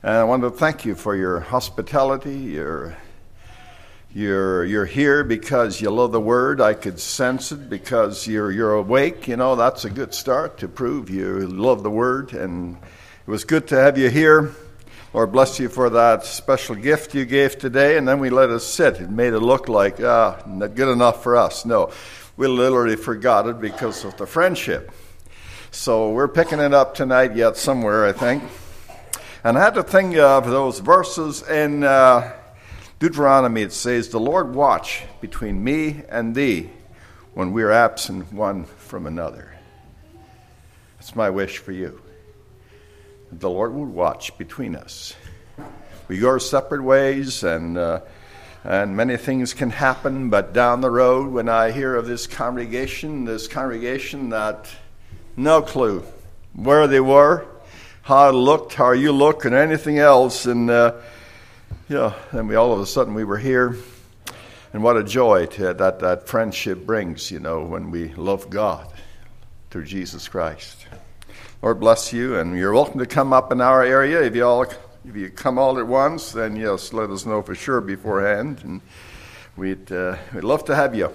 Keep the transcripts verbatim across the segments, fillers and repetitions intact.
And I want to thank you for your hospitality. You're, you're, you're here because you love the Word. I could sense it because you're, you're awake. You know, that's a good start to prove you love the Word. And it was good to have you here. Lord bless you for that special gift you gave today. And then we let us sit. It made it look like, ah, not good enough for us. No, we literally forgot it because of the friendship. So we're picking it up tonight yet somewhere, I think. And I had to think of those verses in uh, Deuteronomy. It says, the Lord watch between me and thee when we are absent one from another. That's my wish for you. The Lord would watch between us. We go our separate ways, and uh, and many things can happen, but down the road, when I hear of this congregation, this congregation that no clue where they were, how it looked, how you look, and anything else. And, uh, you know, and we all of a sudden we were here. And what a joy to, that that friendship brings, you know, when we love God through Jesus Christ. Lord bless you, and you're welcome to come up in our area. If you all, if you come all at once, then yes, let us know for sure beforehand. And we'd, uh, we'd love to have you.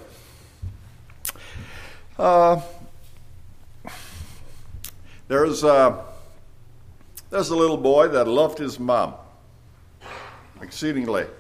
Uh, there's... Uh, There's a little boy that loved his mom exceedingly.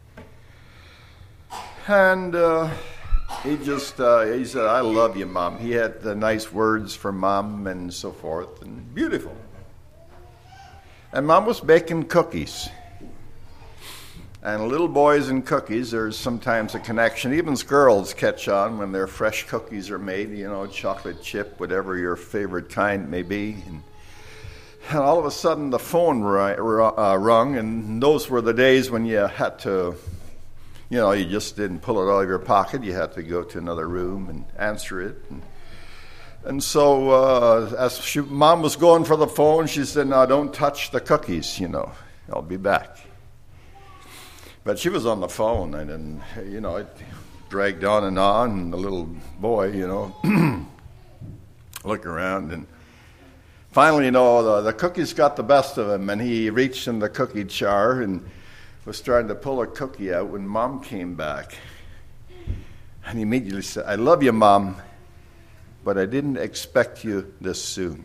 And uh, he just, uh, he said, I love you, Mom. He had the nice words for Mom and so forth, and beautiful. And Mom was baking cookies. And little boys and cookies, there's sometimes a connection. Even girls catch on when their fresh cookies are made, you know, chocolate chip, whatever your favorite kind may be. And And all of a sudden the phone rung, and those were the days when you had to, you know, you just didn't pull it out of your pocket. You had to go to another room and answer it. And, and so uh, as she, Mom was going for the phone, she said, no, don't touch the cookies, you know, I'll be back. But she was on the phone, and, and you know, it dragged on and on, and the little boy, you know, looked around, and finally, you know, the, the cookies got the best of him, and he reached in the cookie jar and was trying to pull a cookie out when Mom came back. And he immediately said, I love you, Mom, but I didn't expect you this soon.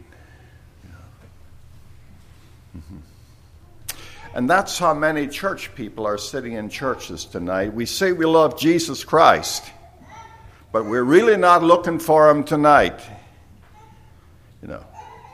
Mm-hmm. And that's how many church people are sitting in churches tonight. We say we love Jesus Christ, but we're really not looking for him tonight. You know.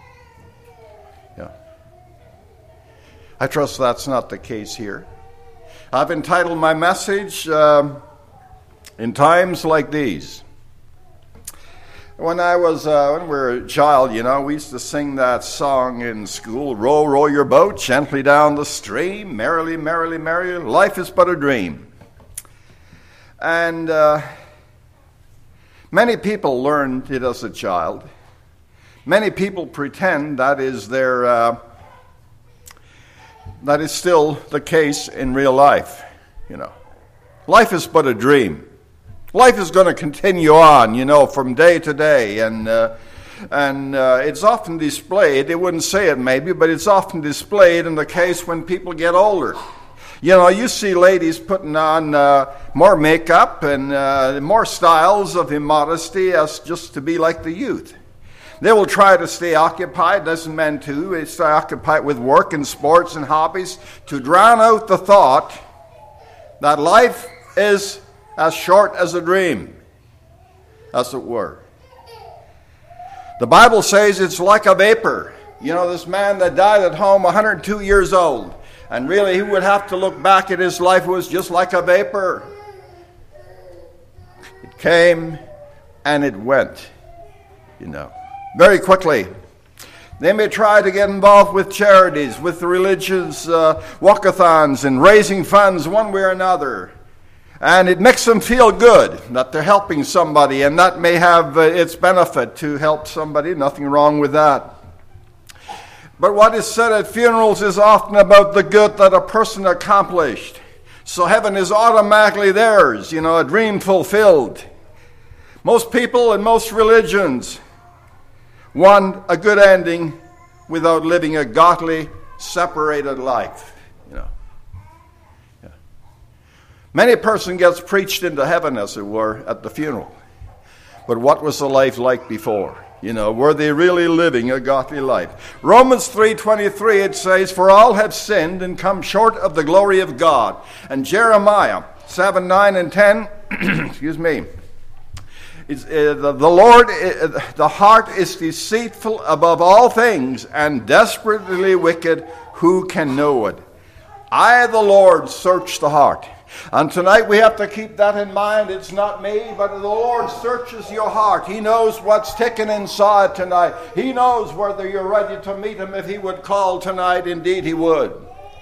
I trust that's not the case here. I've entitled my message, um, In Times Like These. When I was, uh, when we were a child, you know, we used to sing that song in school, row, row your boat gently down the stream, merrily, merrily, merrily, life is but a dream. And uh, many people learned it as a child. Many people pretend that is their... Uh, That is still the case in real life, you know. Life is but a dream. Life is going to continue on, you know, from day to day, and uh, and uh, it's often displayed. They wouldn't say it maybe, but it's often displayed in the case when people get older. You know, you see ladies putting on uh, more makeup and uh, more styles of immodesty as just to be like the youth. They will try to stay occupied, doesn't men too? They stay occupied with work and sports and hobbies to drown out the thought that life is as short as a dream, as it were. The Bible says it's like a vapor. You know, this man that died at home, one hundred two years old, and really he would have to look back at his life, it was just like a vapor. It came and it went, you know. Very quickly. They may try to get involved with charities, with the religious uh, walkathons and raising funds one way or another. And it makes them feel good that they're helping somebody, and that may have uh, its benefit to help somebody. Nothing wrong with that. But what is said at funerals is often about the good that a person accomplished. So heaven is automatically theirs, you know, a dream fulfilled. Most people in most religions want a good ending without living a godly, separated life, you know. Yeah. Many a person gets preached into heaven, as it were, at the funeral. But what was the life like before? You know, were they really living a godly life? Romans three twenty-three, it says, "For all have sinned and come short of the glory of God." And Jeremiah seven, nine, and ten, excuse me, it's, uh, the, the Lord, uh, the heart is deceitful above all things and desperately wicked. Who can know it? I, the Lord, search the heart. And tonight we have to keep that in mind. It's not me, but the Lord searches your heart. He knows what's ticking inside tonight. He knows whether you're ready to meet Him. If He would call tonight, indeed He would.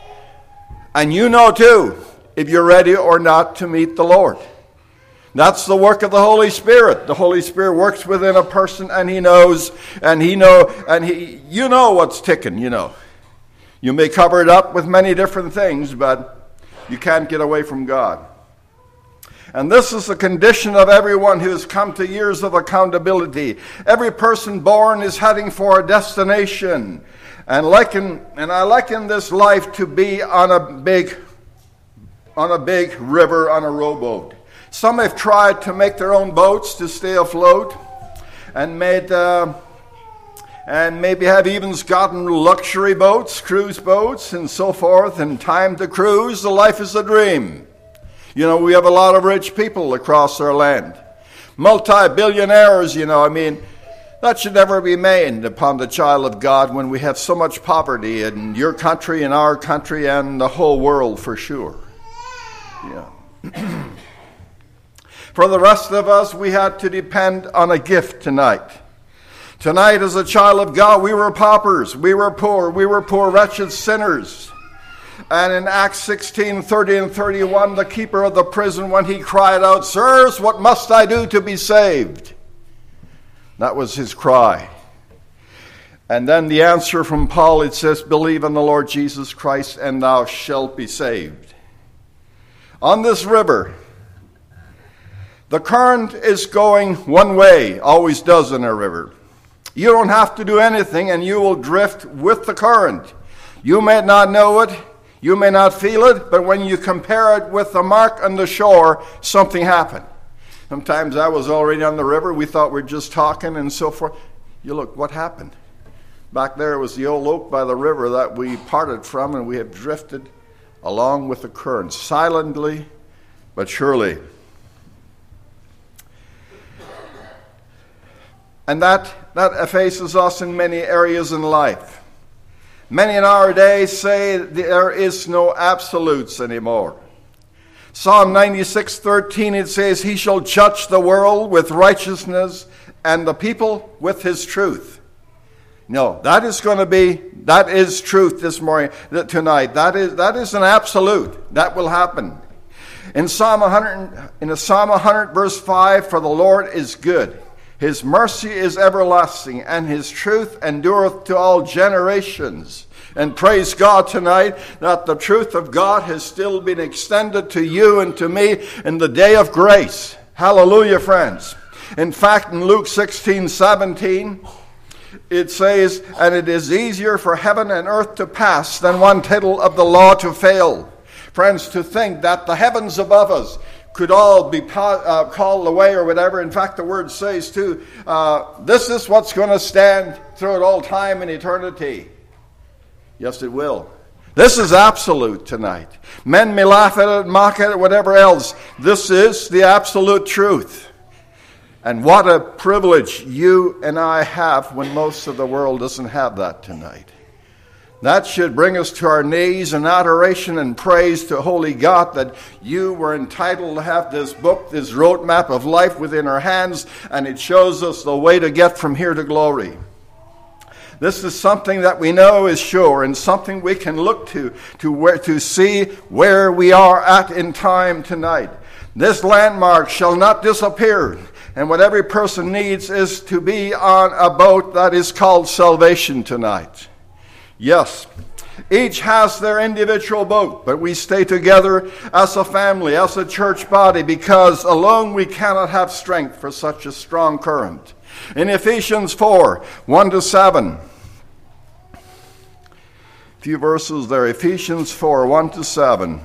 And you know too, if you're ready or not to meet the Lord. That's the work of the Holy Spirit. The Holy Spirit works within a person, and He knows, and He know, and He, you know what's ticking, you know. You may cover it up with many different things, but you can't get away from God. And this is the condition of everyone who has come to years of accountability. Every person born is heading for a destination. And liken, and I liken this life to be on a big, on a big river on a rowboat. Some have tried to make their own boats to stay afloat, and made, uh, and maybe have even gotten luxury boats, cruise boats, and so forth, and time to cruise. The life is a dream. You know, we have a lot of rich people across our land. Multi-billionaires, you know, I mean, that should never be made upon the child of God when we have so much poverty in your country, in our country, and the whole world for sure. Yeah. For the rest of us, we had to depend on a gift tonight. Tonight, as a child of God, we were paupers, we were poor, we were poor, wretched sinners. And in Acts sixteen, thirty and thirty-one, the keeper of the prison, when he cried out, "Sirs, what must I do to be saved?" That was his cry. And then the answer from Paul, it says, "Believe in the Lord Jesus Christ, and thou shalt be saved." On this river, the current is going one way, always does in a river. You don't have to do anything, and you will drift with the current. You may not know it, you may not feel it, but when you compare it with the mark on the shore, something happened. Sometimes I was already on the river, we thought we were just talking and so forth. You look, what happened? Back there was the old oak by the river that we parted from, and we have drifted along with the current, silently but surely. And that, that faces us in many areas in life. Many in our day say there is no absolutes anymore. Psalm ninety-six thirteen, it says, "He shall judge the world with righteousness and the people with his truth." No, that is going to be, that is truth this morning, tonight. That is, that is an absolute. That will happen. In Psalm one hundred, in Psalm one hundred verse five, "For the Lord is good. His mercy is everlasting, and his truth endureth to all generations." And praise God tonight that the truth of God has still been extended to you and to me in the day of grace. Hallelujah, friends. In fact, in Luke sixteen seventeen, it says, "And it is easier for heaven and earth to pass than one tittle of the law to fail." Friends, to think that the heavens above us could all be uh, called away or whatever. In fact, the word says too, uh, this is what's going to stand throughout all time and eternity. Yes, it will. This is absolute tonight. Men may laugh at it, mock at it, whatever else. This is the absolute truth. And what a privilege you and I have when most of the world doesn't have that tonight. That should bring us to our knees in adoration and praise to Holy God that you were entitled to have this book, this roadmap of life within our hands, and it shows us the way to get from here to glory. This is something that we know is sure and something we can look to to, where, to see where we are at in time tonight. This landmark shall not disappear, and what every person needs is to be on a boat that is called salvation tonight. Yes, each has their individual boat, but we stay together as a family, as a church body, because alone we cannot have strength for such a strong current. In Ephesians four, one to seven, A few verses there, Ephesians four, one to seven.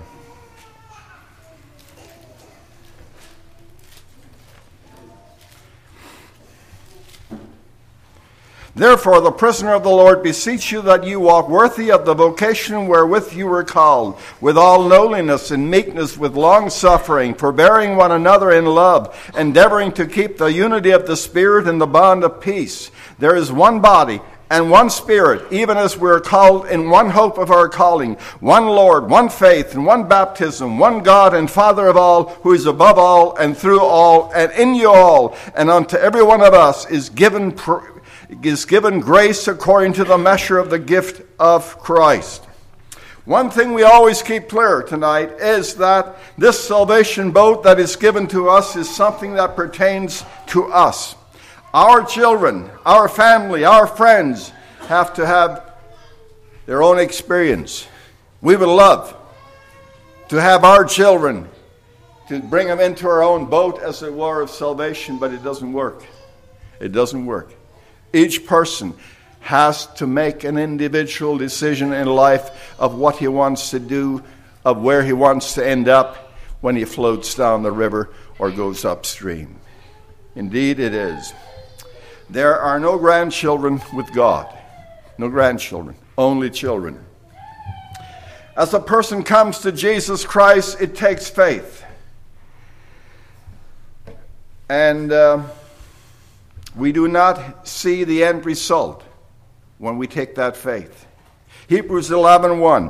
Therefore, the prisoner of the Lord, beseech you that you walk worthy of the vocation wherewith you were called, with all lowliness and meekness, with long suffering, forbearing one another in love, endeavoring to keep the unity of the Spirit in the bond of peace. There is one body and one Spirit, even as we are called in one hope of our calling, one Lord, one faith, and one baptism, one God and Father of all, who is above all and through all and in you all, and unto every one of us is given pr- is given grace according to the measure of the gift of Christ. One thing we always keep clear tonight is that this salvation boat that is given to us is something that pertains to us. Our children, our family, our friends have to have their own experience. We would love to have our children, to bring them into our own boat, as it were, of salvation, but it doesn't work. It doesn't work. Each person has to make an individual decision in life of what he wants to do, of where he wants to end up when he floats down the river or goes upstream. Indeed it is. There are no grandchildren with God. No grandchildren. Only children. As a person comes to Jesus Christ, it takes faith. And Uh, We do not see the end result when we take that faith. Hebrews eleven one.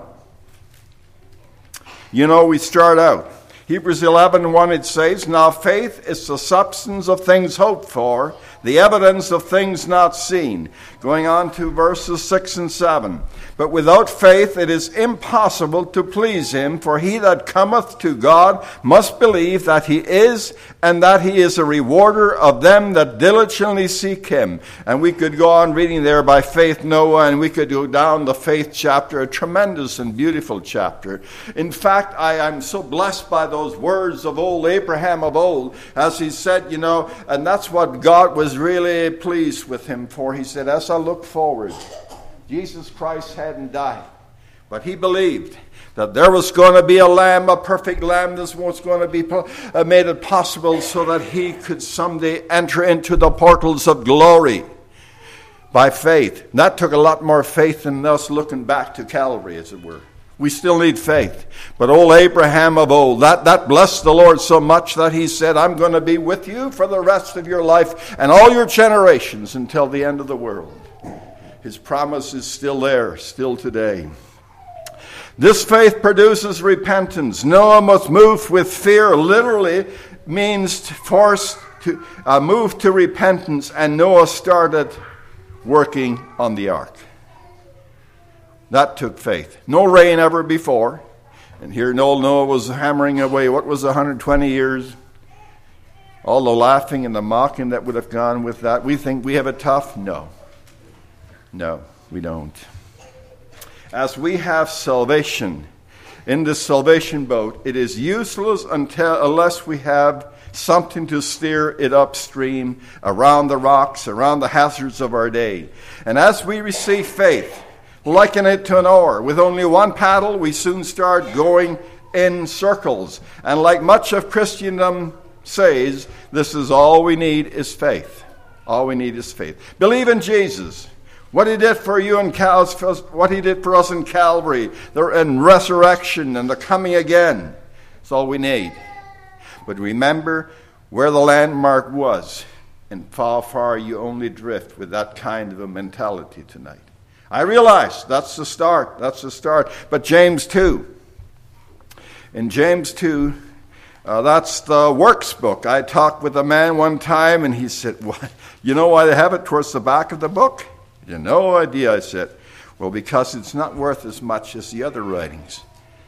You know, we start out. Hebrews eleven one, it says, Now faith is the substance of things hoped for, the evidence of things not seen. Going on to verses six and seven. But without faith it is impossible to please him, for he that cometh to God must believe that he is, and that he is a rewarder of them that diligently seek him. And we could go on reading there, by faith Noah, and we could go down the faith chapter, a tremendous and beautiful chapter. In fact, I am so blessed by those words of old Abraham of old, as he said, you know, and that's what God was really pleased with him for. He said, as I look forward, Jesus Christ hadn't died, but he believed that there was going to be a lamb, a perfect lamb. This was going to be uh, made it possible so that he could someday enter into the portals of glory by faith. And that took a lot more faith than us looking back to Calvary, as it were. We still need faith. But old Abraham of old, that, that blessed the Lord so much that he said, I'm going to be with you for the rest of your life and all your generations until the end of the world. His promise is still there, still today. This faith produces repentance. Noah was moved with fear, literally means forced to uh, move to repentance, and Noah started working on the ark. That took faith. No rain ever before. And here Noah was hammering away. What was one hundred twenty years? All the laughing and the mocking that would have gone with that. We think we have it tough? No. No, we don't. As we have salvation in this salvation boat, it is useless until unless we have something to steer it upstream, around the rocks, around the hazards of our day. And as we receive faith, liken it to an oar. With only one paddle, we soon start going in circles. And like much of Christendom says, this is all we need is faith. All we need is faith. Believe in Jesus. What he did for you in Cal- what he did for us in Calvary, the in resurrection and the coming again. That's all we need. But remember where the landmark was, and far, far you only drift with that kind of a mentality tonight. I realize that's the start. That's the start. But James two. In James two, uh, that's the works book. I talked with a man one time, and he said, "What? You know why they have it towards the back of the book?" You had no idea, I said. Well, because it's not worth as much as the other writings.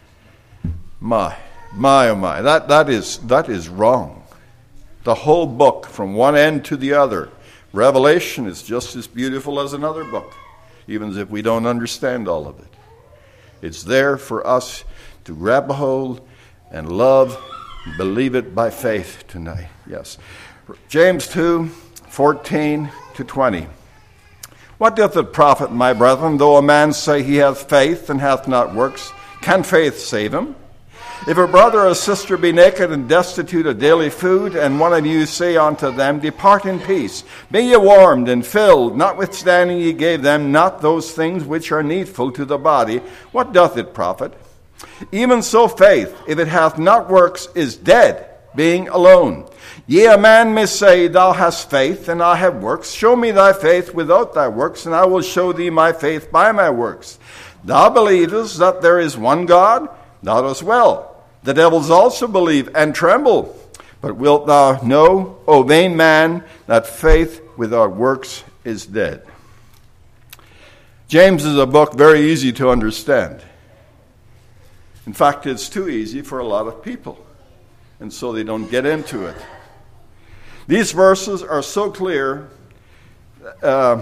My, my, oh my. That, that is, that is wrong. The whole book, from one end to the other. Revelation is just as beautiful as another book, even if we don't understand all of it. It's there for us to grab a hold and love and believe it by faith tonight. Yes. James two, fourteen to twenty. What doth it profit, my brethren, though a man say he hath faith and hath not works? Can faith save him? If a brother or sister be naked and destitute of daily food, and one of you say unto them, Depart in peace, be ye warmed and filled, notwithstanding ye gave them not those things which are needful to the body, what doth it profit? Even so faith, if it hath not works, is dead, being alone. Yea, a man may say, Thou hast faith, and I have works. Show me thy faith without thy works, and I will show thee my faith by my works. Thou believest that there is one God? Thou dost well. The devils also believe and tremble. But wilt thou know, O vain man, that faith without works is dead? James is a book very easy to understand. In fact, it's too easy for a lot of people, and so they don't get into it. These verses are so clear, uh,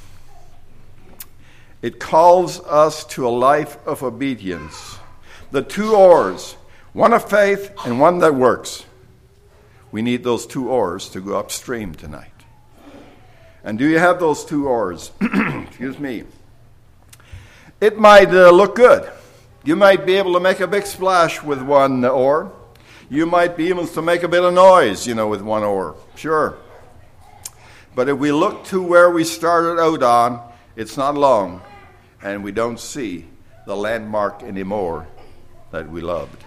it calls us to a life of obedience. The two oars, one of faith and one that works. We need those two oars to go upstream tonight. And do you have those two oars? Excuse me. It might uh, look good. You might be able to make a big splash with one oar. You might be able to make a bit of noise, you know, with one oar. Sure. But if we look to where we started out on, it's not long, and we don't see the landmark anymore that we loved.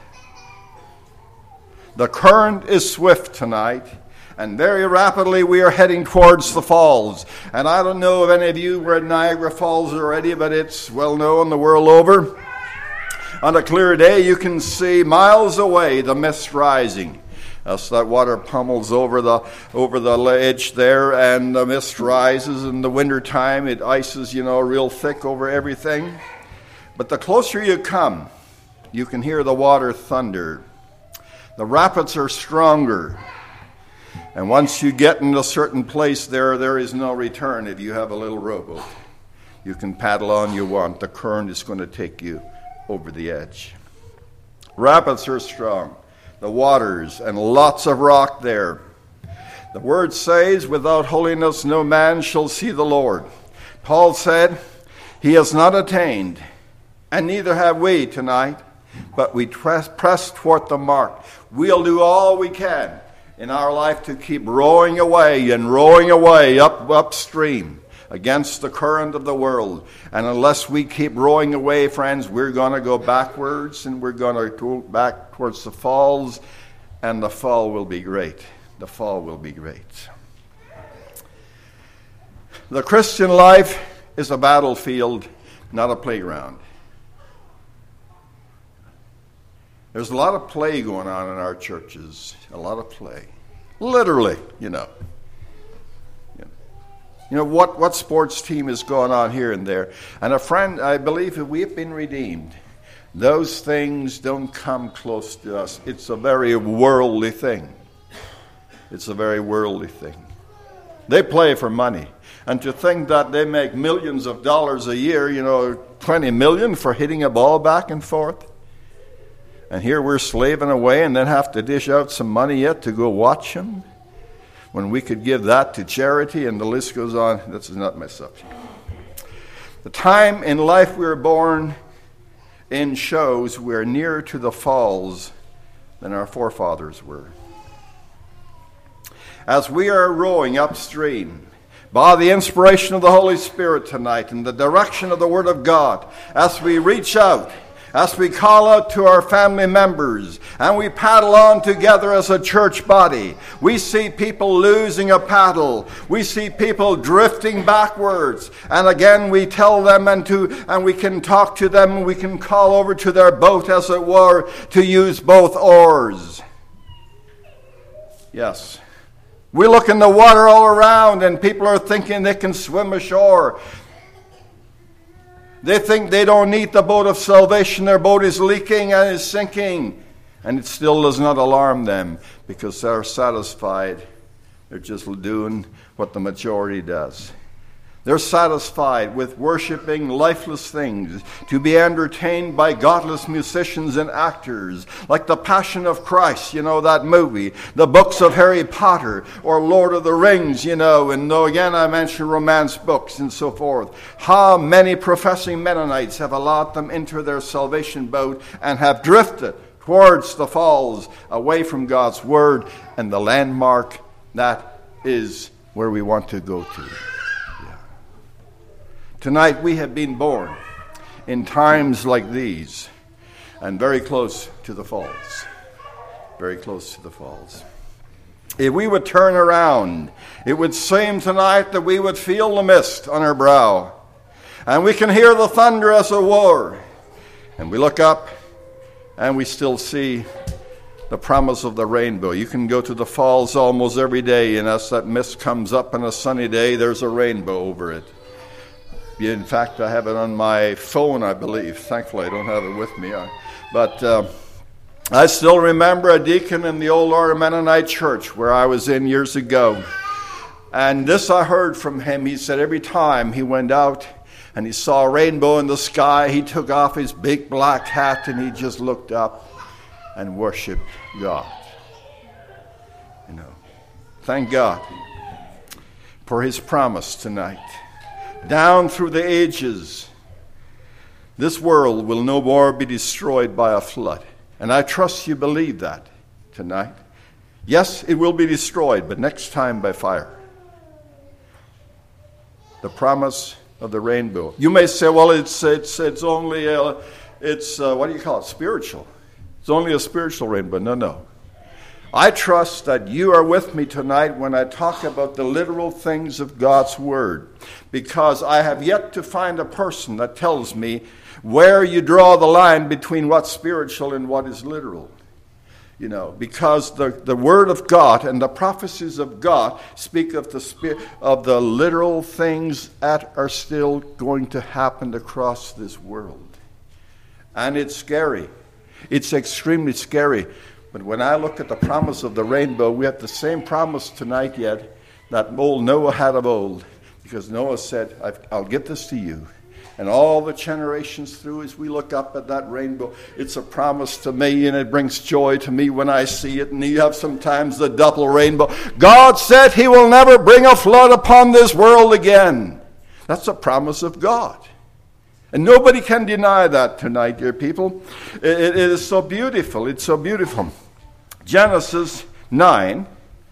The current is swift tonight, and very rapidly we are heading towards the falls. And I don't know if any of you were at Niagara Falls already, but it's well known the world over. On a clear day, you can see miles away the mist rising. As that water pummels over the over the ledge there, and the mist rises. In the wintertime, it ices, you know, real thick over everything. But the closer you come, you can hear the water thunder. The rapids are stronger. And once you get in a certain place there, there is no return if you have a little rowboat. You can paddle on you want. The current is going to take you over the edge. Rapids are strong. The waters and lots of rock there. The word says, without holiness no man shall see the Lord. Paul said, he has not attained, and neither have we tonight, but we press, press toward the mark. We'll do all we can in our life to keep rowing away and rowing away up upstream against the current of the world. And unless we keep rowing away, friends, we're going to go backwards, and we're going to go back towards the falls, and the fall will be great. The fall will be great. The Christian life is a battlefield, not a playground. There's a lot of play going on in our churches, a lot of play. Literally, you know. You know, what, what sports team is going on here and there? And a friend, I believe if we've been redeemed, those things don't come close to us. It's a very worldly thing. It's a very worldly thing. They play for money. And to think that they make millions of dollars a year, you know, twenty million for hitting a ball back and forth. And here we're slaving away and then have to dish out some money yet to go watch them, when we could give that to charity, and the list goes on. This is not my subject. The time in life we were born in shows we're nearer to the falls than our forefathers were. As we are rowing upstream, by the inspiration of the Holy Spirit tonight, in the direction of the Word of God, as we reach out, as we call out to our family members, and we paddle on together as a church body, we see people losing a paddle. We see people drifting backwards. And again, we tell them, and to and we can talk to them, and we can call over to their boat, as it were, to use both oars. Yes. We look in the water all around, and people are thinking they can swim ashore. They think they don't need the boat of salvation. Their boat is leaking and is sinking. And it still does not alarm them, because they're satisfied. They're just doing what the majority does. They're satisfied with worshiping lifeless things, to be entertained by godless musicians and actors, like The Passion of Christ, you know, that movie, the books of Harry Potter, or Lord of the Rings, you know, and though again I mentioned romance books and so forth. How many professing Mennonites have allowed them into their salvation boat and have drifted towards the falls, away from God's word and the landmark that is where we want to go to. Tonight we have been born in times like these and very close to the falls. Very close to the falls. If we would turn around, it would seem tonight that we would feel the mist on our brow. And we can hear the thunder as of war. And we look up and we still see the promise of the rainbow. You can go to the falls almost every day, and as that mist comes up on a sunny day, there's a rainbow over it. In fact, I have it on my phone, I believe. Thankfully, I don't have it with me. But uh, I still remember a deacon in the old Order Mennonite church where I was in years ago. And this I heard from him. He said every time he went out and he saw a rainbow in the sky, he took off his big black hat and he just looked up and worshiped God. You know, thank God for his promise tonight. Down through the ages, this world will no more be destroyed by a flood. And I trust you believe that tonight. Yes, it will be destroyed, but next time by fire. The promise of the rainbow. You may say, well, it's it's it's only, a, it's, uh, what do you call it, spiritual. It's only a spiritual rainbow. No, no. I trust that you are with me tonight when I talk about the literal things of God's Word, because I have yet to find a person that tells me where you draw the line between what's spiritual and what is literal. You know, because the, the Word of God and the prophecies of God speak of the spirit, of the literal things that are still going to happen across this world. And it's scary. It's extremely scary. But when I look at the promise of the rainbow, we have the same promise tonight yet that old Noah had of old. Because Noah said, I'll give this to you. And all the generations through, as we look up at that rainbow, it's a promise to me, and it brings joy to me when I see it. And you have sometimes the double rainbow. God said he will never bring a flood upon this world again. That's a promise of God. And nobody can deny that tonight, dear people. It, it is so beautiful. It's so beautiful. Genesis nine.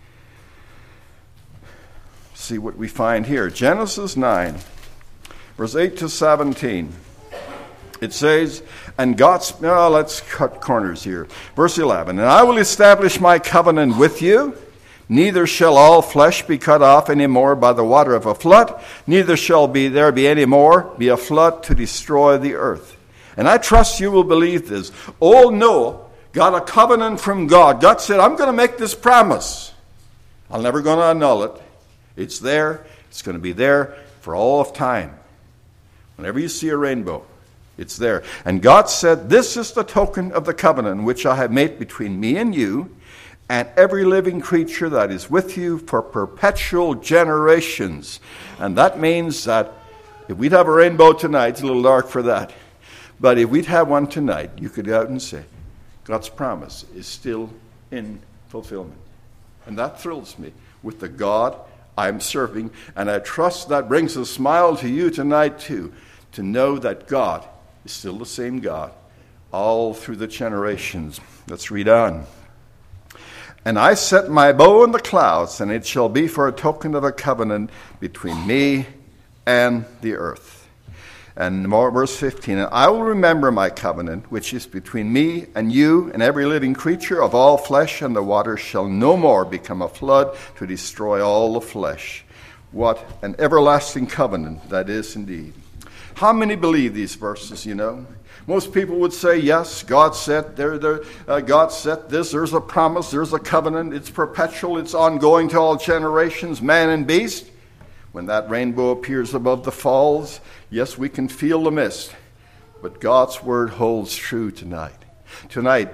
See what we find here. Genesis nine, verse eight to seventeen. It says, and God's, oh, let's cut corners here. Verse eleven, and I will establish my covenant with you. Neither shall all flesh be cut off any more by the water of a flood, neither shall be there be any more be a flood to destroy the earth. And I trust you will believe this. Old Noah got a covenant from God. God said, I'm going to make this promise. I'm never going to annul it. It's there. It's going to be there for all of time. Whenever you see a rainbow, it's there. And God said, this is the token of the covenant which I have made between me and you, and every living creature that is with you for perpetual generations. And that means that if we'd have a rainbow tonight, it's a little dark for that. But if we'd have one tonight, you could go out and say, God's promise is still in fulfillment. And that thrills me with the God I'm serving. And I trust that brings a smile to you tonight too, to know that God is still the same God all through the generations. Let's read on. And I set my bow in the clouds, and it shall be for a token of a covenant between me and the earth. And more, verse fifteen, and I will remember my covenant, which is between me and you and every living creature of all flesh, and the water shall no more become a flood to destroy all the flesh. What an everlasting covenant that is indeed. How many believe these verses, you know? Most people would say, yes, God said there, there, uh, God said this, there's a promise, there's a covenant, it's perpetual, it's ongoing to all generations, man and beast. When that rainbow appears above the falls, yes, we can feel the mist, but God's word holds true tonight. Tonight,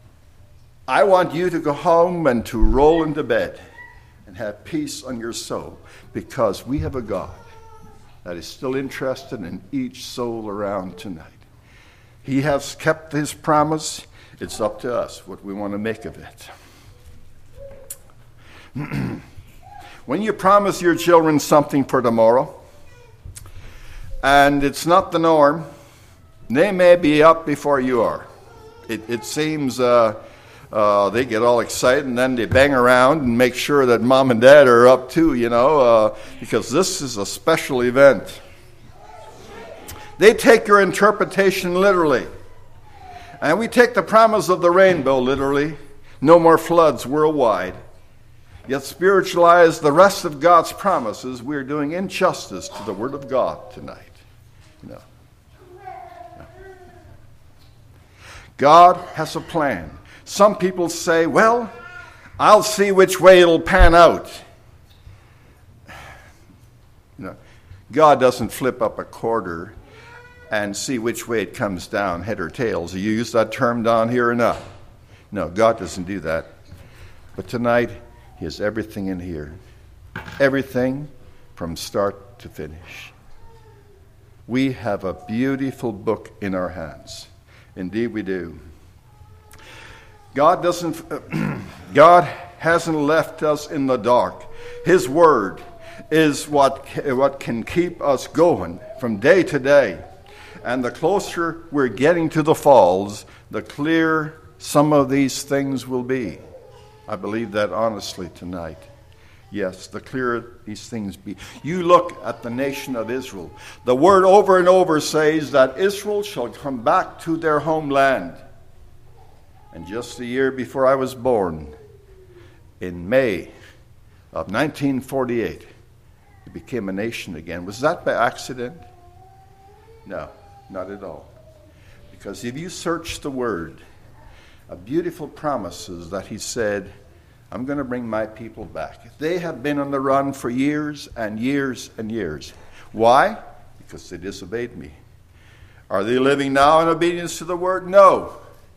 I want you to go home and to roll into bed and have peace on your soul, because we have a God that is still interested in each soul around tonight. He has kept his promise. It's up to us what we want to make of it. When you promise your children something for tomorrow, and it's not the norm, they may be up before you are. It, it seems uh, uh, they get all excited, and then they bang around and make sure that mom and dad are up too, you know, uh, because this is a special event. They take your interpretation literally. And we take the promise of the rainbow literally. No more floods worldwide. Yet spiritualize the rest of God's promises. We're doing injustice to the Word of God tonight. No. no. God has a plan. Some people say, well, I'll see which way it'll pan out. You know, God doesn't flip up a quarter and see which way it comes down, head or tails. You use that term down here or not? No, God doesn't do that. But tonight, He has everything in here. Everything from start to finish. We have a beautiful book in our hands. Indeed we do. God doesn't, God hasn't left us in the dark. His Word is what, what can keep us going from day to day. And the closer we're getting to the falls, the clearer some of these things will be. I believe that honestly tonight. Yes, the clearer these things be. You look at the nation of Israel. The word over and over says that Israel shall come back to their homeland. And just a year before I was born, in May of nineteen forty-eight, it became a nation again. Was that by accident? No. Not at all. Because if you search the Word, a beautiful promises that He said, I'm going to bring my people back. They have been on the run for years and years and years. Why? Because they disobeyed me. Are they living now in obedience to the Word? No.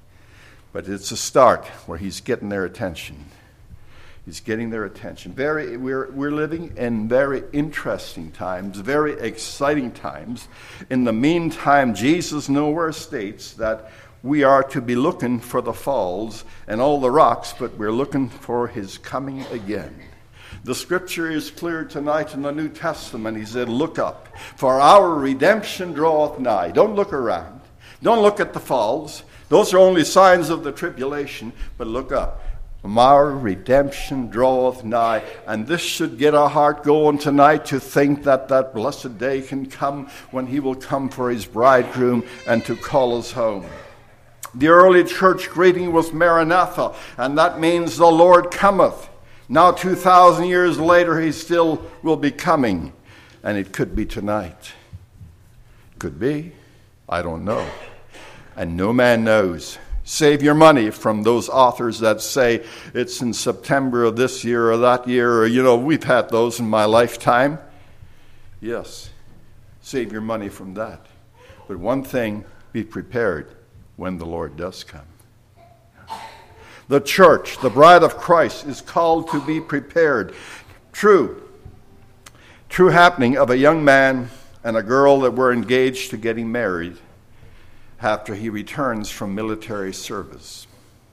But it's a start where He's getting their attention. He's getting their attention. Very, we're, we're living in very interesting times, very exciting times. In the meantime, Jesus nowhere states that we are to be looking for the falls and all the rocks, but we're looking for His coming again. The scripture is clear tonight in the New Testament. He said, look up, for our redemption draweth nigh. Don't look around. Don't look at the falls. Those are only signs of the tribulation, but look up. Our redemption draweth nigh. And this should get our heart going tonight to think that that blessed day can come when He will come for His bridegroom and to call us home. The early church greeting was Maranatha, and that means the Lord cometh. Now two thousand years later, He still will be coming. And it could be tonight. Could be. I don't know. And no man knows. Save your money from those authors that say it's in September of this year or that year, or, you know, we've had those in my lifetime. Yes, save your money from that. But one thing, be prepared when the Lord does come. The church, the bride of Christ, is called to be prepared. True, true happening of a young man and a girl that were engaged to getting married after he returns from military service.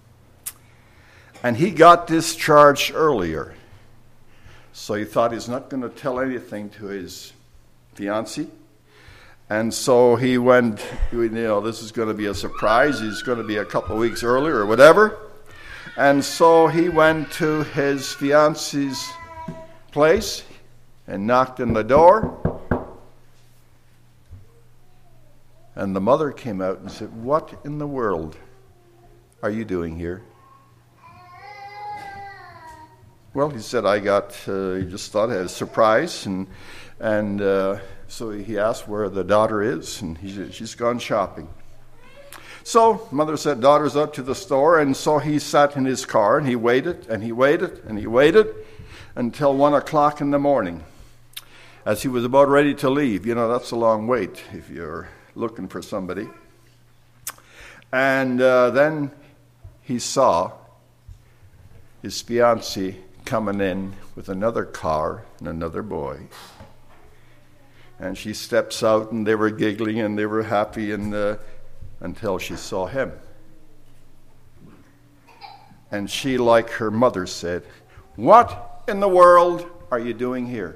And he got discharged earlier. So he thought he's not going to tell anything to his fiancée. And so he went, you know, this is going to be a surprise. He's going to be a couple of weeks earlier or whatever. And so he went to his fiancée's place and knocked on the door. And the mother came out and said, what in the world are you doing here? Well, he said, I got, uh, he just thought it was a surprise. And and uh, so he asked where the daughter is, and he said, she's gone shopping. So mother said, daughter's out to the store. And so he sat in his car, and he waited, and he waited, and he waited until one o'clock in the morning. As he was about ready to leave. You know, that's a long wait if you're looking for somebody. And uh, then he saw his fiancée coming in with another car and another boy. And she steps out, and they were giggling, and they were happy, and uh, until she saw him. And she, like her mother, said, "What in the world are you doing here?"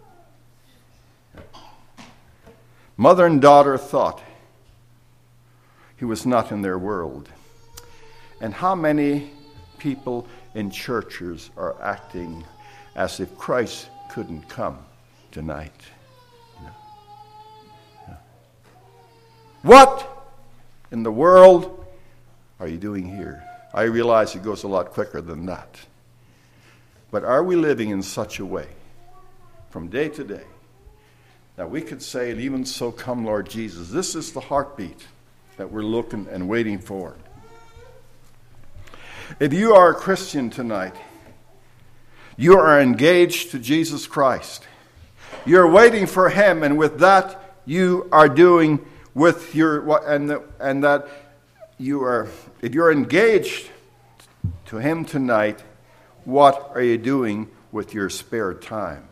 Mother and daughter thought he was not in their world. And how many people in churches are acting as if Christ couldn't come tonight? You know? Yeah. What in the world are you doing here? I realize it goes a lot quicker than that. But are we living in such a way, from day to day, that we could say, and even so come, Lord Jesus, this is the heartbeat that we're looking and waiting for. If you are a Christian tonight, you are engaged to Jesus Christ. You're waiting for him, and with that, you are doing with your, and, the, and that you are, if you're engaged to him tonight, what are you doing with your spare time?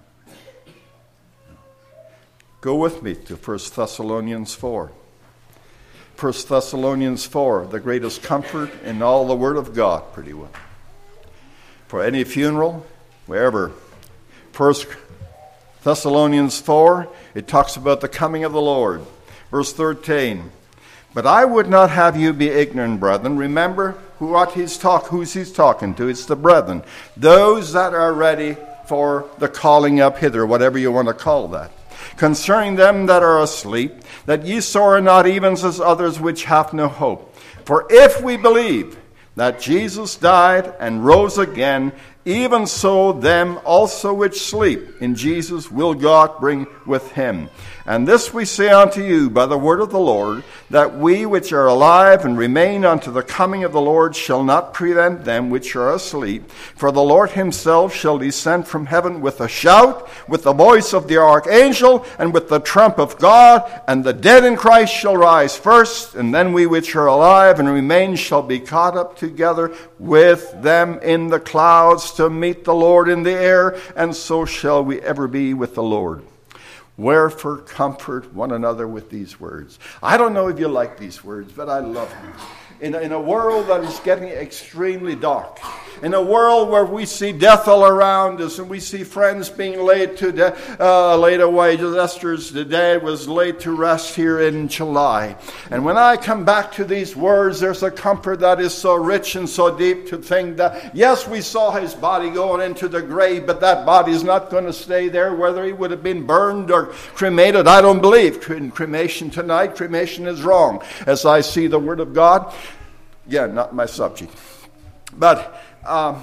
Go with me to First Thessalonians four. First Thessalonians four, the greatest comfort in all the Word of God, pretty well. For any funeral, wherever. First Thessalonians four, it talks about the coming of the Lord. Verse thirteen, "But I would not have you be ignorant, brethren." Remember who what he's talk, who's he's talking to. It's the brethren. Those that are ready for the calling up hither, whatever you want to call that. "Concerning them that are asleep, that ye sorrow not even as others which have no hope. For if we believe that Jesus died and rose again, even so them also which sleep in Jesus will God bring with him. And this we say unto you by the word of the Lord, that we which are alive and remain unto the coming of the Lord shall not prevent them which are asleep. For the Lord himself shall descend from heaven with a shout, with the voice of the archangel, and with the trump of God, and the dead in Christ shall rise first, and then we which are alive and remain shall be caught up together with them in the clouds to meet the Lord in the air, and so shall we ever be with the Lord. Wherefore comfort one another with these words." I don't know if you like these words, but I love them. In a, in a world that is getting extremely dark, in a world where we see death all around us, and we see friends being laid to de- uh, laid away. Esther's dad was laid to rest here in July. And when I come back to these words, there's a comfort that is so rich and so deep to think that, yes, we saw his body going into the grave, but that body is not going to stay there. Whether he would have been burned or cremated, I don't believe in cremation tonight. Cremation is wrong, as I see the Word of God. Yeah, not my subject. But um,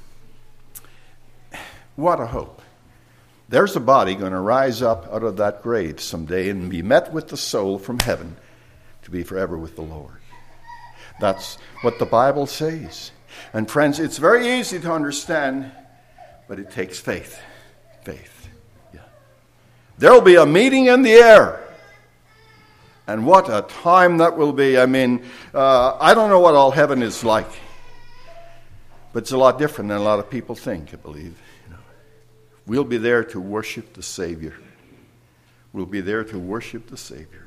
what a hope. There's a body going to rise up out of that grave someday and be met with the soul from heaven to be forever with the Lord. That's what the Bible says. And friends, it's very easy to understand, but it takes faith. Faith. Yeah. There'll be a meeting in the air. And what a time that will be. I mean, uh, I don't know what all heaven is like. But it's a lot different than a lot of people think, I believe. You know, we'll be there to worship the Savior. We'll be there to worship the Savior.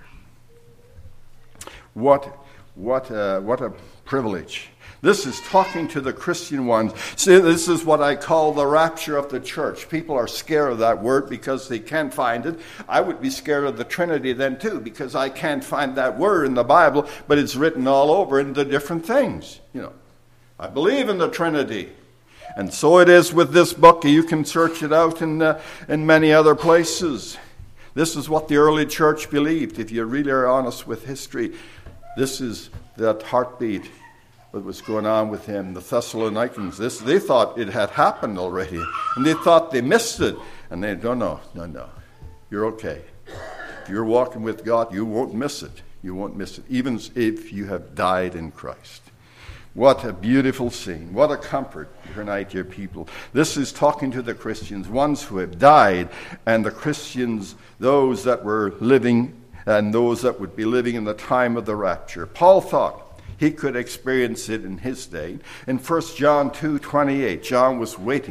What, what, uh, what a privilege. This is talking to the Christian ones. See, this is what I call the rapture of the church. People are scared of that word because they can't find it. I would be scared of the Trinity then too, because I can't find that word in the Bible, but it's written all over in the different things. You know, I believe in the Trinity. And so it is with this book. You can search it out in, uh, in many other places. This is what the early church believed. If you really are honest with history, this is that heartbeat. What was going on with him. The Thessalonians, this, they thought it had happened already. And they thought they missed it. And they, no, no, no, no. You're okay. If you're walking with God, you won't miss it. You won't miss it, even if you have died in Christ. What a beautiful scene. What a comfort tonight, dear people. This is talking to the Christians, ones who have died, and the Christians, those that were living, and those that would be living in the time of the rapture. Paul thought he could experience it in his day. In First John two twenty-eight, John was waiting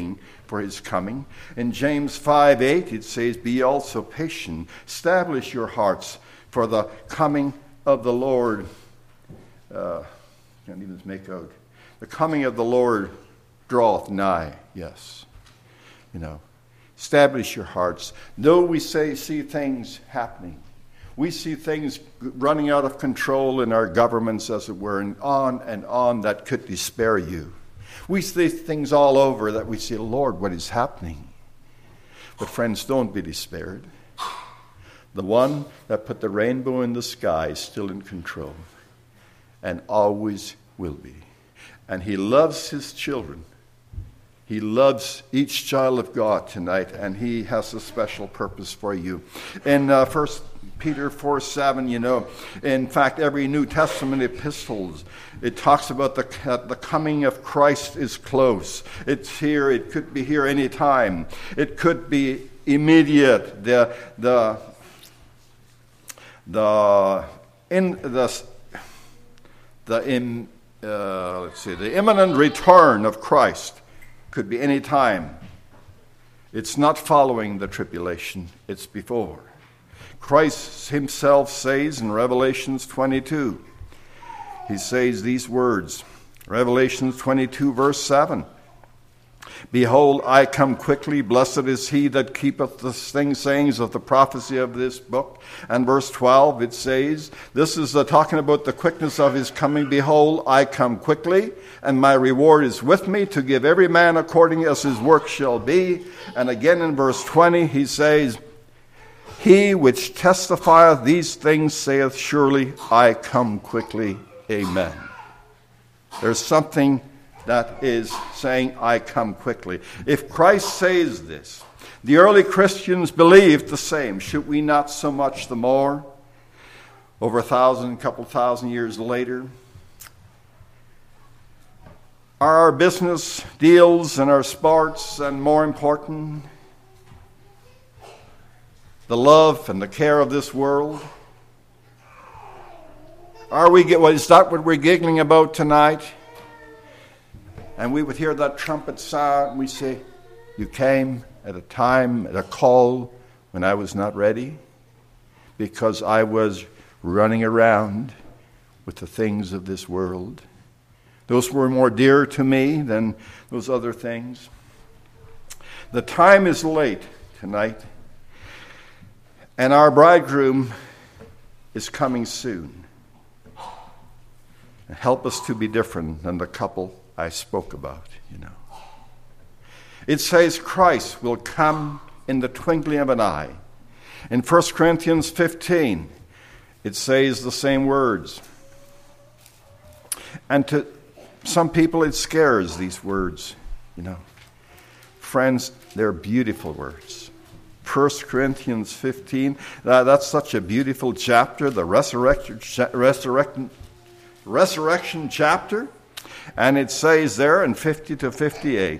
for his coming. In James five eight, it says, be also patient. Establish your hearts for the coming of the Lord. Uh, can't even make out. The coming of the Lord draweth nigh. Yes. You know, establish your hearts. Though we say see things happening, we see things running out of control in our governments, as it were, and on and on that could despair you. We see things all over that we say, Lord, what is happening? But friends, don't be despaired. The one that put the rainbow in the sky is still in control and always will be. And he loves his children. He loves each child of God tonight, and he has a special purpose for you. In uh, First Peter four seven, you know, in fact, every New Testament epistles, it talks about the uh, the coming of Christ is close. It's here. It could be here any time. It could be immediate. The the the in the the in uh, let's see the imminent return of Christ could be any time. It's not following the tribulation, it's before. Christ himself says in Revelations twenty-two, he says these words, Revelations twenty-two verse seven, behold, I come quickly, blessed is he that keepeth the things sayings of the prophecy of this book. And verse twelve, it says, this is the talking about the quickness of his coming. Behold, I come quickly, and my reward is with me to give every man according as his work shall be. And again in verse twenty, he says, he which testifieth these things saith, surely I come quickly. Amen. There's something that is saying, I come quickly. If Christ says this, the early Christians believed the same. Should we not so much the more? Over a thousand, couple thousand years later, are our business deals and our sports and more important? The love and the care of this world? Are we, well, is that what we're giggling about tonight? And we would hear that trumpet sound and we say, you came at a time, at a call when I was not ready because I was running around with the things of this world. Those were more dear to me than those other things. The time is late tonight, and our bridegroom is coming soon. Help us to be different than the couple I spoke about, you know. It says Christ will come in the twinkling of an eye. In First Corinthians fifteen, it says the same words. And to some people it scares, these words, you know. Friends, they're beautiful words. First Corinthians fifteen, uh, that's such a beautiful chapter, the resurrection, resurrection, resurrection chapter. And it says there in fifty to fifty-eight.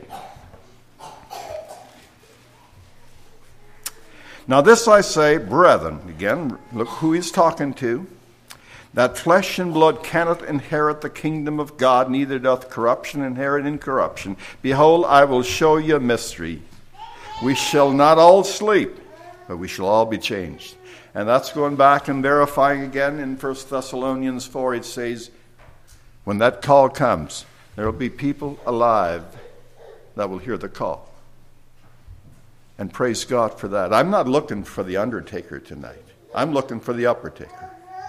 Now this I say, brethren, again, look who he's talking to, that flesh and blood cannot inherit the kingdom of God, neither doth corruption inherit incorruption. Behold, I will show you a mystery. We shall not all sleep, but we shall all be changed. And that's going back and verifying again in First Thessalonians four. It says, when that call comes, there will be people alive that will hear the call. And praise God for that. I'm not looking for the undertaker tonight. I'm looking for the uppertaker.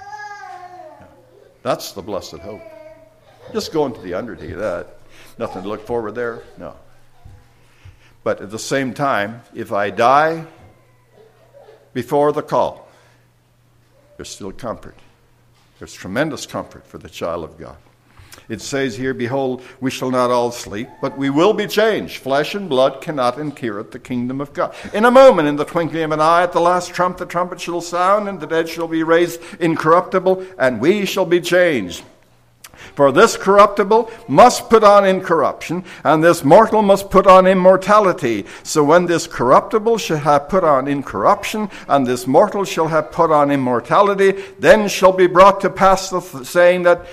That's the blessed hope. Just going to the undertaker, that. Nothing to look forward there. No. But at the same time, if I die before the call, there's still comfort. There's tremendous comfort for the child of God. It says here, behold, we shall not all sleep, but we will be changed. Flesh and blood cannot inherit the kingdom of God. In a moment, in the twinkling of an eye, at the last trump, the trumpet shall sound, and the dead shall be raised incorruptible, and we shall be changed. For this corruptible must put on incorruption, and this mortal must put on immortality. So when this corruptible shall have put on incorruption, and this mortal shall have put on immortality, then shall be brought to pass the th- saying that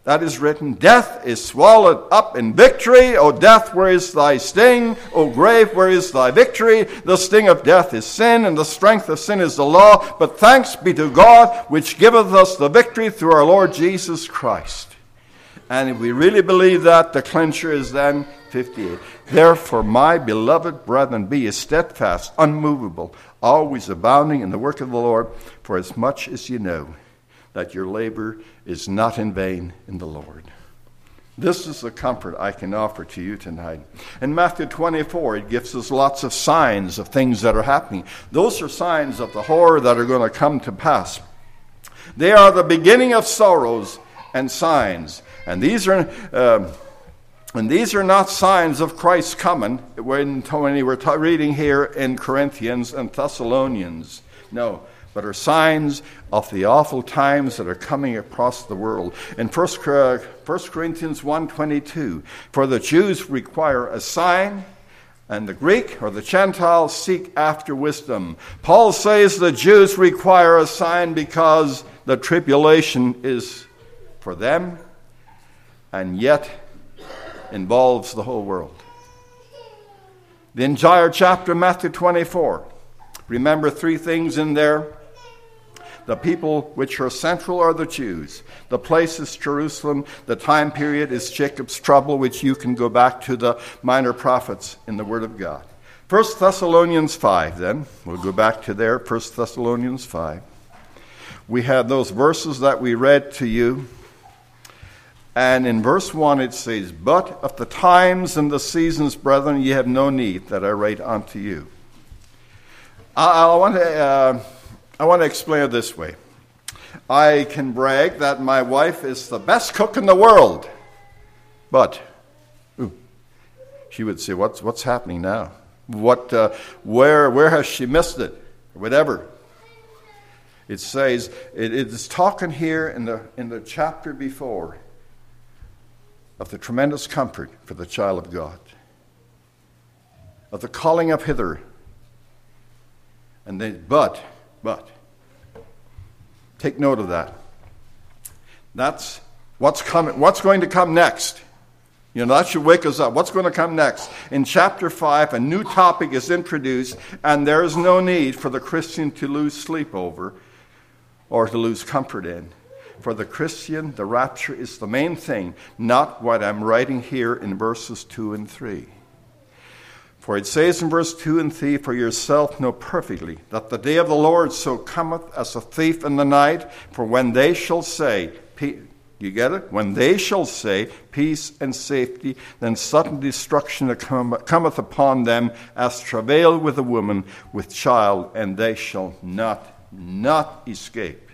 that is written, death is swallowed up in victory. O death, where is thy sting? O grave, where is thy victory? The sting of death is sin, and the strength of sin is the law. But thanks be to God, which giveth us the victory through our Lord Jesus Christ. And if we really believe that, the clincher is then fifty-eight. Therefore, my beloved brethren, be ye steadfast, unmovable, always abounding in the work of the Lord, for as much as you know that your labor is not in vain in the Lord. This is the comfort I can offer to you tonight. In Matthew twenty-four, it gives us lots of signs of things that are happening. Those are signs of the horror that are going to come to pass. They are the beginning of sorrows and signs. And these are uh, and these are not signs of Christ's coming when, when we're t- reading here in Corinthians and Thessalonians. No. But are signs of the awful times that are coming across the world. In First Corinthians one twenty-two, for the Jews require a sign, and the Greek or the Gentiles seek after wisdom. Paul says the Jews require a sign because the tribulation is for them, and yet involves the whole world. The entire chapter of Matthew twenty-four. Remember three things in there. The people which are central are the Jews. The place is Jerusalem. The time period is Jacob's trouble, which you can go back to the minor prophets in the Word of God. First Thessalonians five, then. We'll go back to there, First Thessalonians five. We have those verses that we read to you. And in verse one it says, but of the times and the seasons, brethren, ye have no need that I write unto you. I, I want to... Uh, I want to explain it this way. I can brag that my wife is the best cook in the world. But, ooh, she would say, what's what's happening now? What, uh, where, where has she missed it? Or whatever. It says, it, it is talking here in the, in the chapter before of the tremendous comfort for the child of God. Of the calling up hither. And then, but... But, take note of that. That's what's coming. What's going to come next? You know, that should wake us up. What's going to come next? In chapter five, a new topic is introduced, and there is no need for the Christian to lose sleep over or to lose comfort in. For the Christian, the rapture is the main thing, not what I'm writing here in verses two and three. For it says in verse two and three, for yourself know perfectly that the day of the Lord so cometh as a thief in the night. For when they shall say, you get it? When they shall say peace and safety, then sudden destruction cometh upon them as travail with a woman with child, and they shall not, not escape.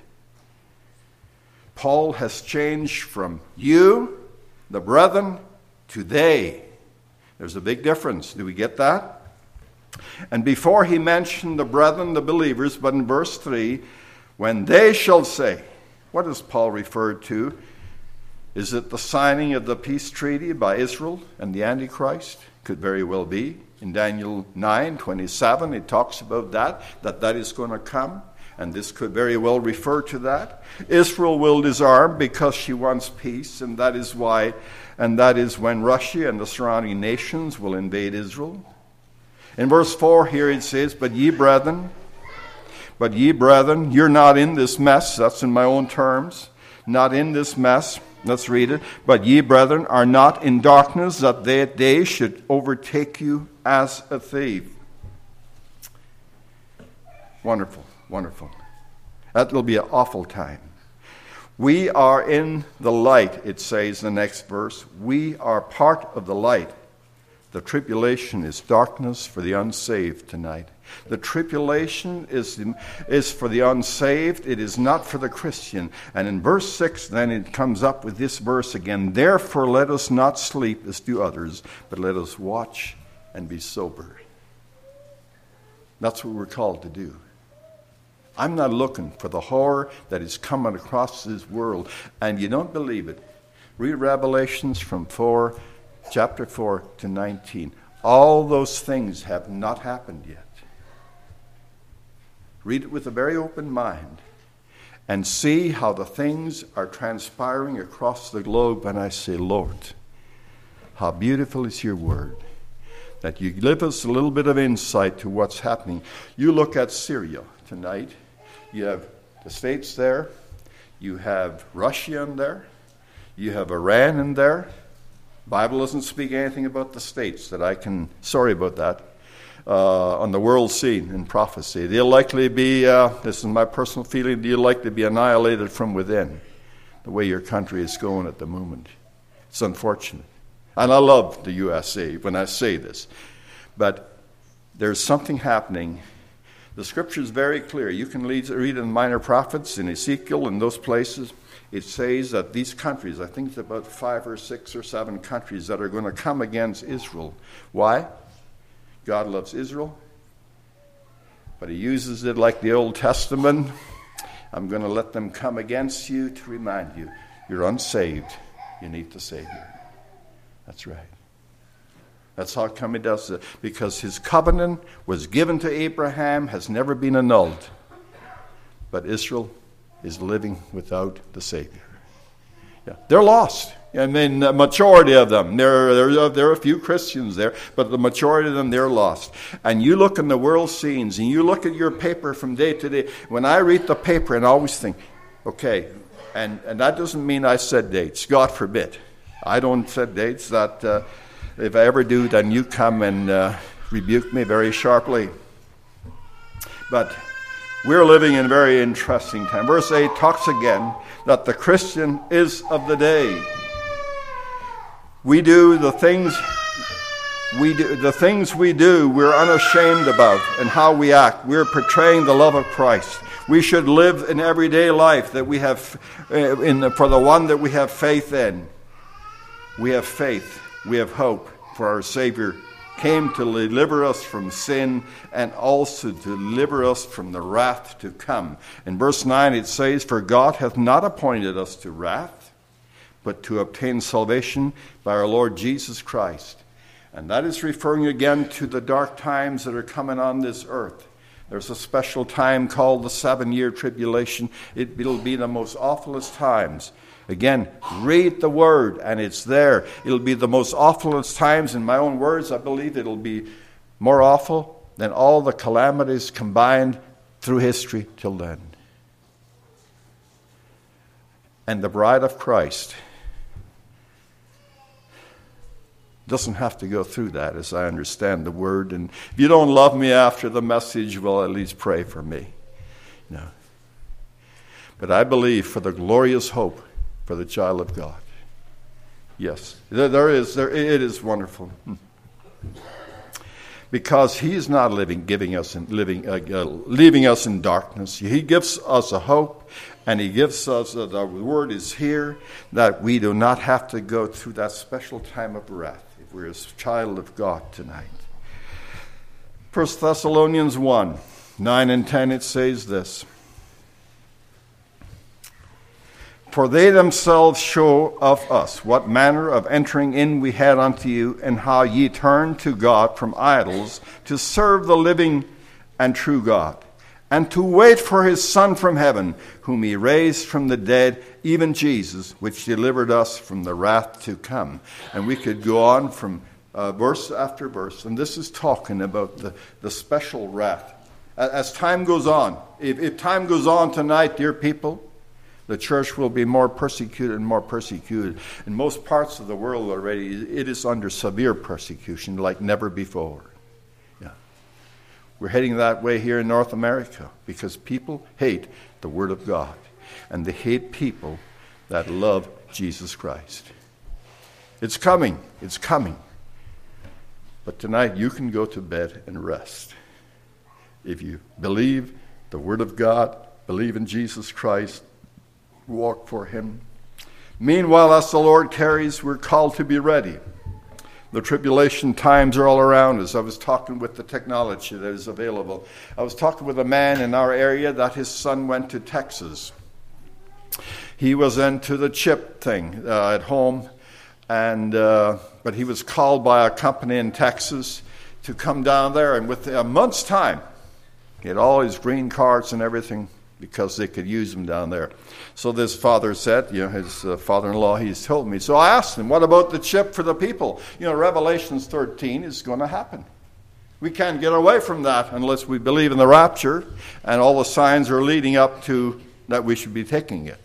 Paul has changed from you, the brethren, to they. There's a big difference. Do we get that? And before he mentioned the brethren, the believers, but in verse three, when they shall say, what does Paul refer to? Is it the signing of the peace treaty by Israel and the Antichrist? Could very well be. In Daniel nine twenty-seven, it talks about that, that that is going to come. And this could very well refer to that. Israel will disarm because she wants peace, and that is why, and that is when Russia and the surrounding nations will invade Israel. In verse four here it says, But ye brethren, but ye brethren, you're not in this mess. That's in my own terms. Not in this mess. Let's read it. But ye brethren are not in darkness, that that day should overtake you as a thief. Wonderful. Wonderful. That will be an awful time. We are in the light, it says in the next verse. We are part of the light. The tribulation is darkness for the unsaved tonight. The tribulation is, is for the unsaved. It is not for the Christian. And in verse six, then it comes up with this verse again. Therefore let us not sleep as do others, but let us watch and be sober. That's what we're called to do. I'm not looking for the horror that is coming across this world. And you don't believe it. Read Revelations from four, chapter four to nineteen. All those things have not happened yet. Read it with a very open mind. and see how the things are transpiring across the globe, and I say, Lord, how beautiful is your word, that you give us a little bit of insight to what's happening. You look at Syria tonight. You have the States there. You have Russia in there. You have Iran in there. The Bible doesn't speak anything about the States that I can, sorry about that, uh, on the world scene in prophecy. They'll likely be, uh, this is my personal feeling, they'll likely be annihilated from within, the way your country is going at the moment. It's unfortunate. And I love the U S A when I say this. But there's something happening. The scripture is very clear. You can read, read in Minor Prophets, in Ezekiel, in those places. It says that these countries, I think it's about five or six or seven countries that are going to come against Israel. Why? God loves Israel. But he uses it like the Old Testament. I'm going to let them come against you to remind you, you're unsaved. You need the Savior. That's right. That's how come he does it. Because his covenant was given to Abraham, has never been annulled. But Israel is living without the Savior. Yeah, they're lost. I mean, the majority of them. There, there, there are a few Christians there, but the majority of them, they're lost. And you look in the world scenes, and you look at your paper from day to day. When I read the paper, and I always think, okay, and, and that doesn't mean I set dates. God forbid. I don't set dates. That uh, if I ever do, then you come and uh, rebuke me very sharply. But we're living in a very interesting time. Verse eight talks again that the Christian is of the day. We do the things we do, the things we do, we're unashamed about, and how we act. We're portraying the love of Christ. We should live an everyday life that we have uh, in the, for the one that we have faith in. We have faith, we have hope, for our Savior came to deliver us from sin and also to deliver us from the wrath to come. In verse nine it says, for God hath not appointed us to wrath, but to obtain salvation by our Lord Jesus Christ. And that is referring again to the dark times that are coming on this earth. There's a special time called the seven-year tribulation. It will be the most awfulest times. Again, read the word, and it's there. It'll be the most awfulest times. In my own words, I believe it'll be more awful than all the calamities combined through history till then. And the bride of Christ doesn't have to go through that, as I understand the word. And if you don't love me after the message, well, at least pray for me. No. But I believe for the glorious hope for the child of God. Yes, there, there is. There, it is wonderful, because He is not living, giving us, in, living, uh, uh, leaving us in darkness. He gives us a hope, and He gives us uh, the word is here that we do not have to go through that special time of wrath if we're a child of God tonight. First Thessalonians one, nine and ten. It says this. For they themselves show of us what manner of entering in we had unto you, and how ye turned to God from idols to serve the living and true God, and to wait for his Son from heaven, whom he raised from the dead, even Jesus, which delivered us from the wrath to come. And we could go on from uh, verse after verse, and this is talking about the, the special wrath. As time goes on, if, if time goes on tonight, dear people, the church will be more persecuted and more persecuted. In most parts of the world already, it is under severe persecution like never before. Yeah. We're heading that way here in North America because people hate the Word of God. And they hate people that love Jesus Christ. It's coming. It's coming. But tonight you can go to bed and rest. If you believe the Word of God, believe in Jesus Christ, walk for Him. Meanwhile, as the Lord carries, we're called to be ready. The tribulation times are all around us. I was talking with the technology that is available. I was talking with a man in our area that his son went to Texas. He was into the chip thing uh, at home, and uh, but he was called by a company in Texas to come down there, and with a month's time, he had all his green cards and everything because they could use them down there. So this father said, you know, his uh, father-in-law, he's told me. So I asked him, what about the chip for the people? You know, Revelation thirteen is going to happen. We can't get away from that unless we believe in the rapture, and all the signs are leading up to that we should be taking it.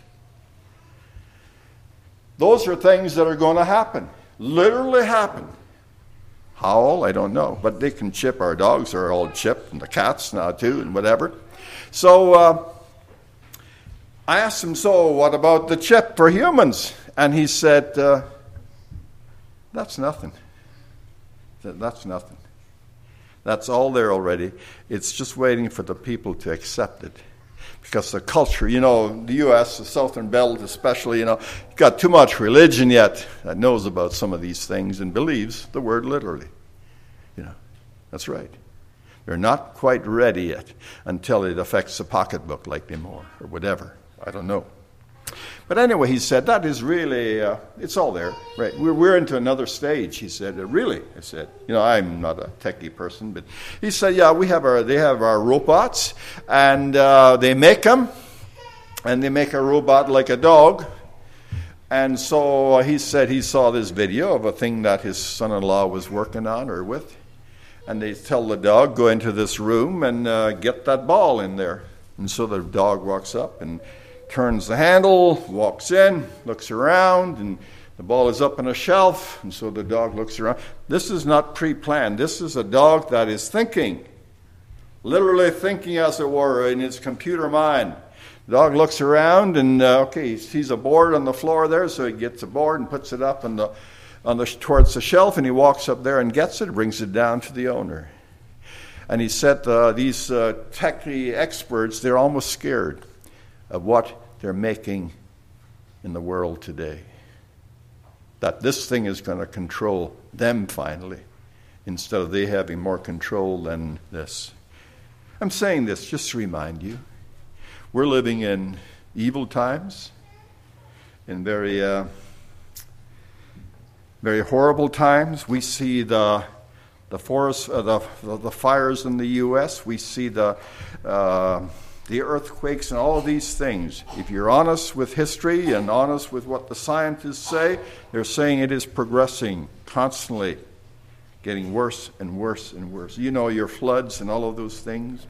Those are things that are going to happen. Literally happen. How? I don't know. But they can chip. Our dogs are all chipped, and the cats now too, and whatever. So uh, I asked him, so what about the chip for humans? And he said, uh, that's nothing. That's nothing. That's all there already. It's just waiting for the people to accept it. Because the culture, you know, the U S, the Southern Belt especially, you know, got too much religion yet that knows about some of these things and believes the word literally. You know, that's right. They're not quite ready yet until it affects the pocketbook like they more or whatever. I don't know. But anyway, he said, that is really, uh, it's all there. Right? We're, we're into another stage, he said. Uh, really? I said, you know, I'm not a techie person, but he said, yeah, we have our, they have our robots, and uh, they make them, and they make a robot like a dog. And so uh, he said he saw this video of a thing that his son-in-law was working on or with, and they tell the dog, go into this room and uh, get that ball in there. And so the dog walks up and turns the handle, walks in, looks around, and the ball is up on a shelf, and so the dog looks around. This is not pre-planned. This is a dog that is thinking, literally thinking, as it were, in its computer mind. The dog looks around, and uh, okay, he sees a board on the floor there, so he gets a board and puts it up on the, on the towards the shelf, and he walks up there and gets it, brings it down to the owner. And he said uh, these uh, techie experts, they're almost scared of what they're making in the world today. That this thing is going to control them finally, instead of they having more control than this. I'm saying this just to remind you, we're living in evil times, in very, uh, very horrible times. We see the the forest, uh, the, the the fires in the U S. We see the uh, the earthquakes and all of these things. If you're honest with history and honest with what the scientists say, they're saying it is progressing constantly, getting worse and worse and worse. You know, your floods and all of those things.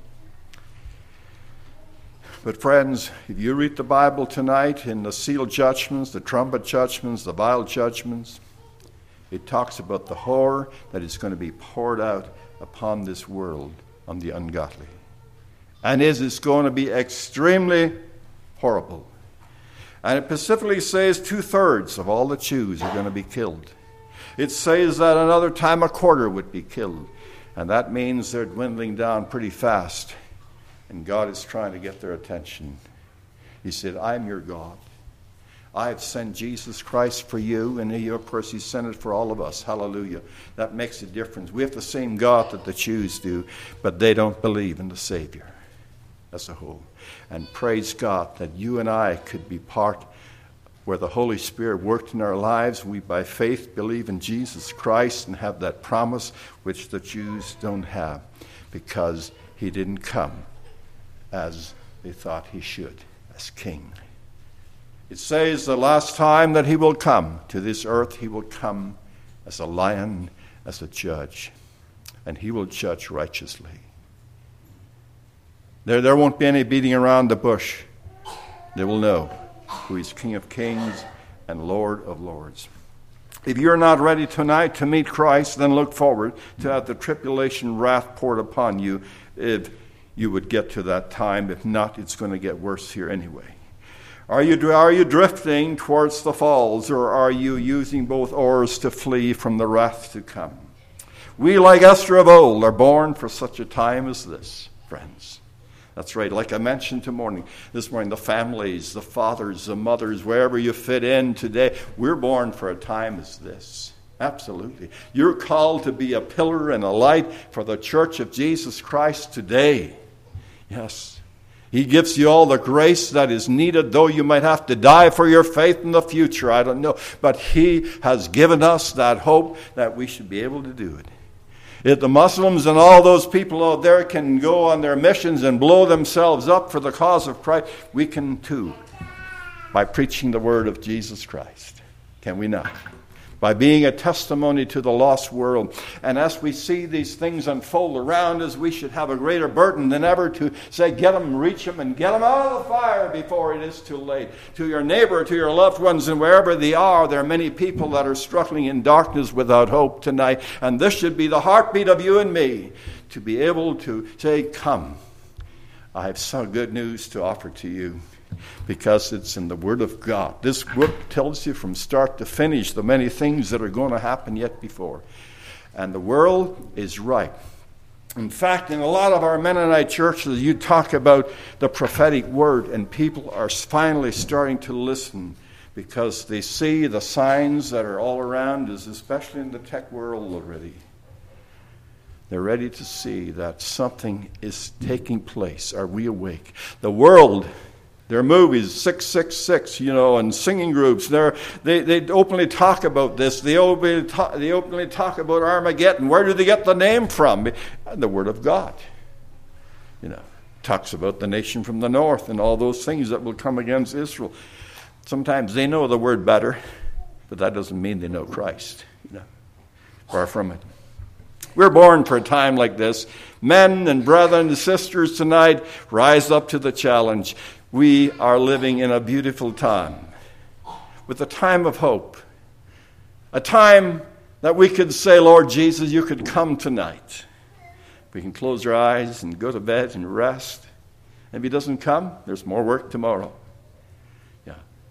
But friends, if you read the Bible tonight in the seal judgments, the trumpet judgments, the vial judgments, it talks about the horror that is going to be poured out upon this world on the ungodly. And it is going to be extremely horrible. And it specifically says two-thirds of all the Jews are going to be killed. It says that another time a quarter would be killed. And that means they're dwindling down pretty fast. And God is trying to get their attention. He said, I'm your God. I have sent Jesus Christ for you, and he, of course, he sent it for all of us. Hallelujah. That makes a difference. We have the same God that the Jews do, but they don't believe in the Savior as a whole. And praise God that you and I could be part where the Holy Spirit worked in our lives. We, by faith, believe in Jesus Christ and have that promise which the Jews don't have, because he didn't come as they thought he should, as king. It says the last time that he will come to this earth, he will come as a lion, as a judge, and he will judge righteously. There, there won't be any beating around the bush. They will know who is King of Kings and Lord of Lords. If you're not ready tonight to meet Christ, then look forward to have the tribulation wrath poured upon you if you would get to that time. If not, it's going to get worse here anyway. Are you, are you drifting towards the falls, or are you using both oars to flee from the wrath to come? We, like Esther of old, are born for such a time as this, friends. That's right. Like I mentioned to morning, this morning, the families, the fathers, the mothers, wherever you fit in today, we're born for a time as this. Absolutely. You're called to be a pillar and a light for the church of Jesus Christ today. Yes. He gives you all the grace that is needed, though you might have to die for your faith in the future. I don't know. But he has given us that hope that we should be able to do it. If the Muslims and all those people out there can go on their missions and blow themselves up for the cause of Christ, we can too, by preaching the word of Jesus Christ. Can we not? By being a testimony to the lost world. And as we see these things unfold around us, we should have a greater burden than ever to say, get them, reach them, and get them out of the fire before it is too late. To your neighbor, to your loved ones, and wherever they are, there are many people that are struggling in darkness without hope tonight. And this should be the heartbeat of you and me, to be able to say, come, I have some good news to offer to you. Because it's in the Word of God. This book tells you from start to finish the many things that are going to happen yet before. And the world is right. In fact, in a lot of our Mennonite churches, you talk about the prophetic word, and people are finally starting to listen because they see the signs that are all around us, especially in the tech world already. They're ready to see that something is taking place. Are we awake? The world... There are movies, six six six, you know, and singing groups. They're, they they openly talk about this. They openly, talk, they openly talk about Armageddon. Where do they get the name from? The Word of God. You know, talks about the nation from the north and all those things that will come against Israel. Sometimes they know the word better, but that doesn't mean they know Christ. You know, far from it. We're born for a time like this. Men and brethren and sisters tonight, rise up to the challenge. We are living in a beautiful time, with a time of hope, a time that we could say, Lord Jesus, you could come tonight. We can close our eyes and go to bed and rest. And if he doesn't come, there's more work tomorrow. Yeah.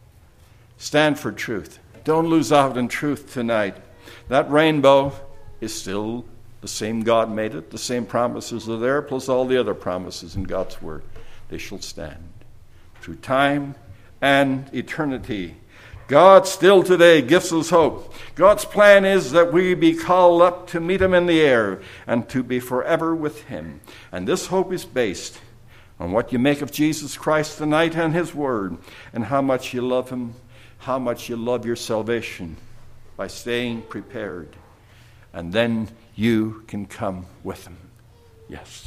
Stand for truth. Don't lose out on truth tonight. That rainbow is still the same God made it. The same promises are there, plus all the other promises in God's word. They shall stand. Through time and eternity. God still today gives us hope. God's plan is that we be called up to meet him in the air and to be forever with him. And this hope is based on what you make of Jesus Christ tonight and his word, and how much you love him, how much you love your salvation by staying prepared. And then you can come with him. Yes.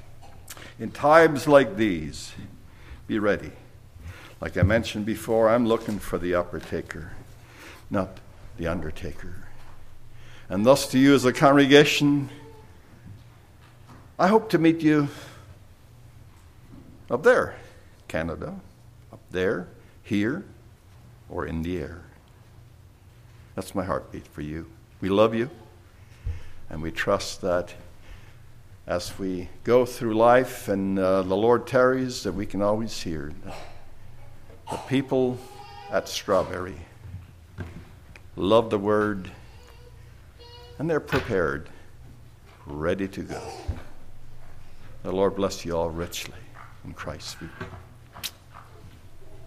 In times like these, be ready. Like I mentioned before, I'm looking for the upper taker, not the undertaker. And thus to you as a congregation, I hope to meet you up there, Canada, up there, here, or in the air. That's my heartbeat for you. We love you, and we trust that as we go through life and uh, the Lord tarries, that we can always hear the people at Strawberry love the word, and they're prepared, ready to go. The Lord bless you all richly in Christ's name.